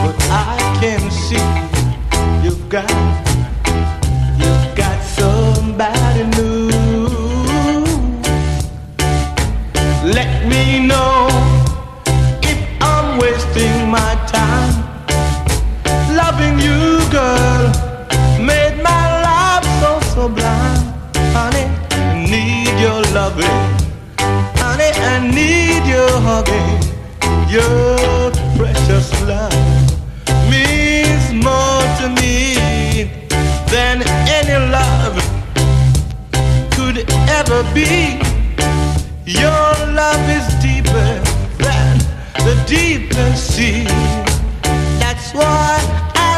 but I can see you've got somebody new. Let me know if I'm wasting my time. Loving you, girl, made my life so blind. Honey, I need your loving. Honey, I need your hugging. Your precious love means more to me than any love could ever be. Your love is deeper than the deepest sea. That's why